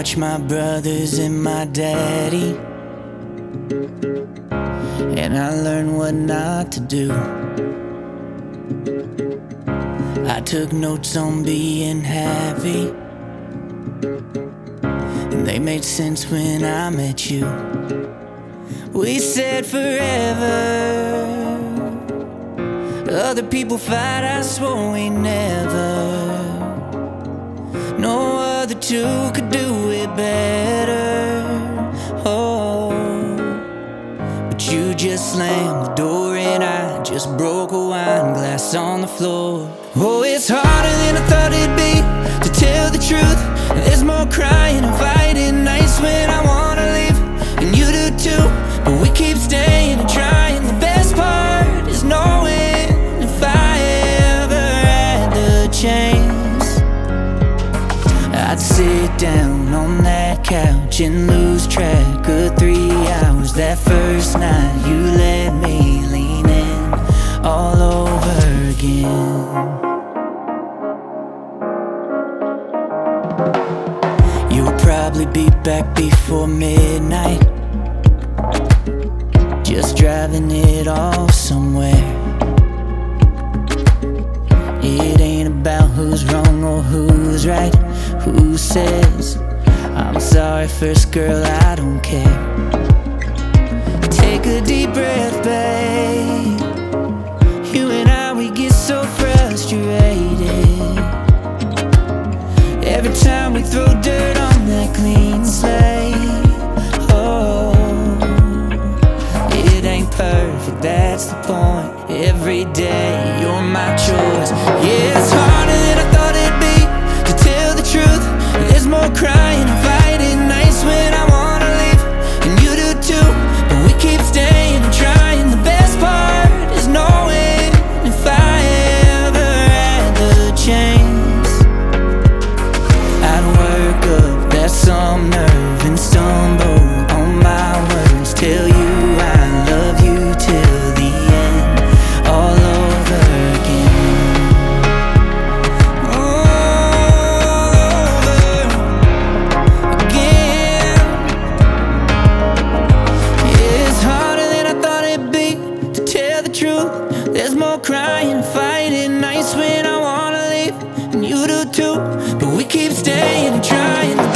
watch my brothers and my daddy, and I learned what not to do. I took notes on being happy, and they made sense when I met you. We said forever, other people fight, I swore we never. No other two could do it better. Oh, but you just slammed the door and I just broke a wine glass on the floor. Oh, it's harder than I thought it'd be to tell the truth. There's more crying and fighting nights when I wanna leave, and you do too. But we keep staying and trying. The best part is knowing if I ever had the chance, I'd sit down on that couch and lose track of 3 hours. That first night you let me lean in all over again. You'll probably be back before midnight, just driving it off somewhere. It ain't about who's wrong or who's right. Who says I'm sorry first, girl, I don't care. Take a deep breath, babe. You and I, we get so frustrated every time we throw dirt on that clean slate. Oh, it ain't perfect, that's the point. Every day you're my choice. Yeah, it's harder than I thought it'd be to tell the truth. There's more crying and fighting nights when I wanna leave, and you do too. But we keep staying and trying. The best part is knowing if I ever had the chance, I'd work up that some nerve and stumble on my words. Tell you I love you till the end, all over again. All over again. It's harder than I thought it'd be to tell the truth. There's more crying, fighting nights when I wanna leave, and you do too. But we keep staying and trying.